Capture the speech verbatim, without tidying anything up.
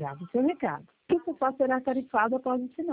Grave o seu recado. Isso só será tarifado após o sinal.